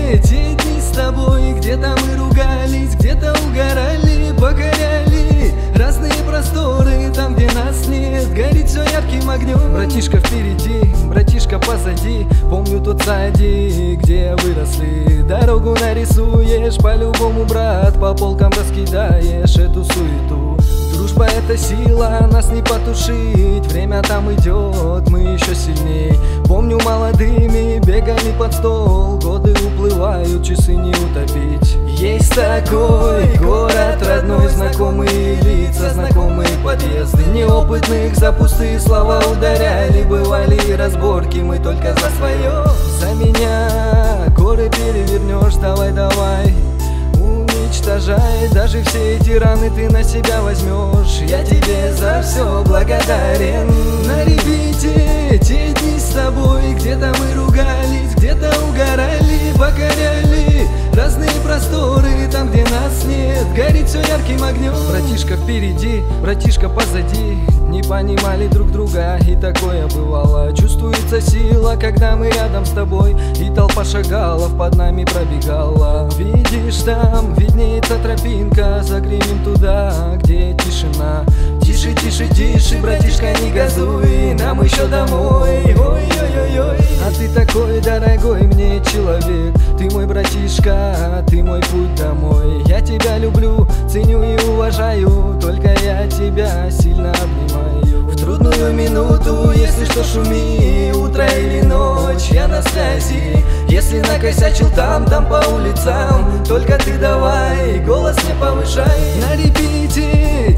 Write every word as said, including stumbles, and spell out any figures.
те дни с тобой. Где-то мы ругались, где-то угорали, покоряли разные просторы, там, где нас нет, горит все ярким огнем. Братишка впереди, братишка позади, помню тот садик, где выросли. Дорогу нарисуешь по-любому, брат, по полкам раскидаешь эту суету. Дружба — это сила, нас не потушить. Время там идет, мы еще сильней. Помню, молодыми бегали под стол. Годы уплывают, часы не утопить. Есть такой город родной, знакомые лица, знакомые подъезды. Неопытных за пустые слова ударяли. Бывали и разборки, мы только за свое. За меня горы перевернешь, давай, давай, уничтожай. Даже все эти раны ты на себя возьмешь. Я тебе за все благодарен. На репите те дни с тобой. Где-то мы ругались, где-то угорали, покоряли разные просторы, там, где нас нет, горит все ярким огнем. Братишка впереди, братишка позади, не понимали друг друга, и такое бывало. Чувствуется сила, когда мы рядом с тобой, и толпа шагалов под нами пробегала. Видишь, там виднеется тропинка, загремим туда, где тишина. Тише, тише, тише, братишка, не газуй, нам еще домой. Ой-ой-ой-ой. А ты такой дорогой мне человек, ты мой братишка, ты мой путь домой. Я тебя люблю, ценю и уважаю, только я тебя сильно обнимаю. В трудную минуту, если что, шуми, утро или ночь, я на связи. Если накосячил там, там по улицам, только ты давай, голос не повышай. На репите